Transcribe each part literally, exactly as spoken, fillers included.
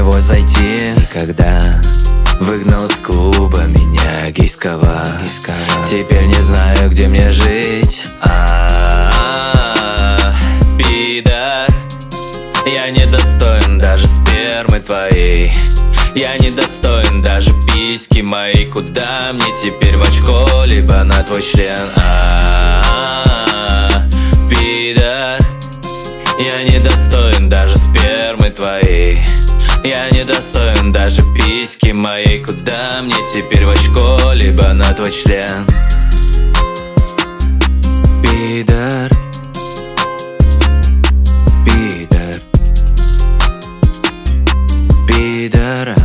него зайти, когда выгнал из клуба меня гейского. Теперь не знаю, где мне жить. А-а-а, пидор, я недостоин даже спермы твоей. Я недостоин даже письки моей. Куда мне теперь, в очко, либо на твой член? А-а-а, пидор, я недостоин даже спермы твоей. Я недостоин даже письки моей. Куда мне теперь, в очко, либо на твой член? Пидор, пидор, пидор,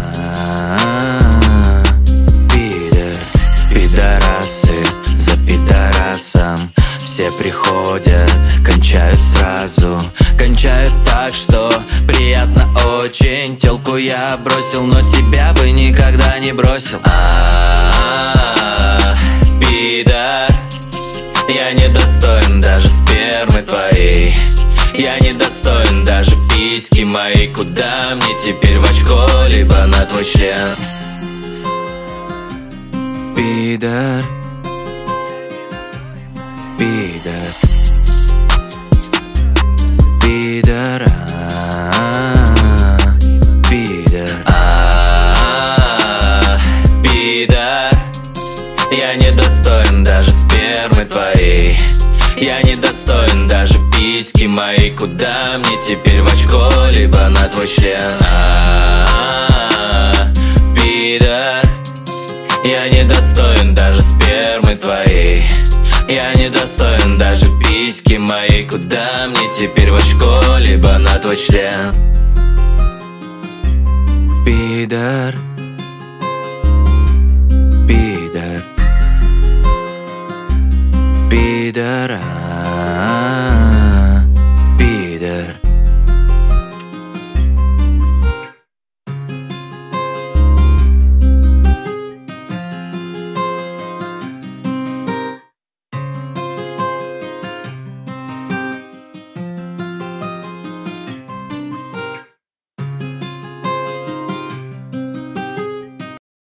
пидор. Пидорасы за пидорасом все приходят, кончают сразу. Кончают так, что приятно очень. Тёлку я бросил, но тебя бы никогда не бросил. А-а-а, пидор, я недостоин даже спермы твоей. Я недостоин даже письки моей. Куда мне теперь, в очко, либо на твой член? Пидор, пидор, пидор, пидор, а-а-а, пидор, я недостоин даже спермы твоей. Я недостоин даже письки моей. Куда мне теперь, в очко, либо на твой член? А-а-а, пидор, я недостоин даже спермы твоей. Я недостоин даже письки моей. Куда мне теперь, в очко, либо на твой член? Пидор, пидор, пидор.